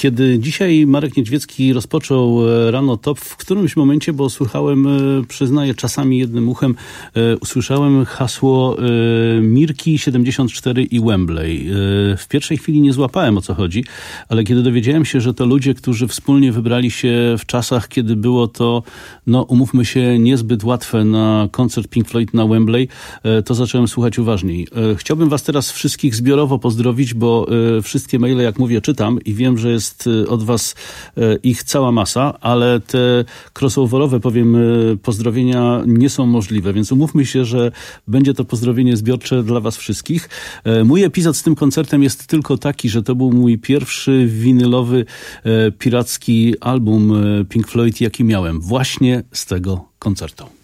Kiedy dzisiaj Marek Niedźwiecki rozpoczął Rano Top, w którymś momencie, bo słuchałem, przyznaję, czasami jednym uchem, usłyszałem hasło Mirki 74 i Wembley. W pierwszej chwili nie złapałem, o co chodzi, ale kiedy dowiedziałem się, że to ludzie, którzy wspólnie wybrali się w czasach, kiedy było to, umówmy się, niezbyt łatwe na koncert Pink Floyd na Wembley, to zacząłem słuchać uważniej. Chciałbym was teraz wszystkich zbiorowo pozdrowić, bo wszystkie maile, jak mówię, czytam i wiem, że jest od was ich cała masa, ale te crossoverowe, powiem, pozdrowienia nie są możliwe, więc umówmy się, że będzie to pozdrowienie zbiorcze dla was wszystkich. Mój epizod z tym koncertem jest tylko taki, że to był mój pierwszy winylowy, piracki album Pink Floyd, jaki miałem właśnie z tego koncertu.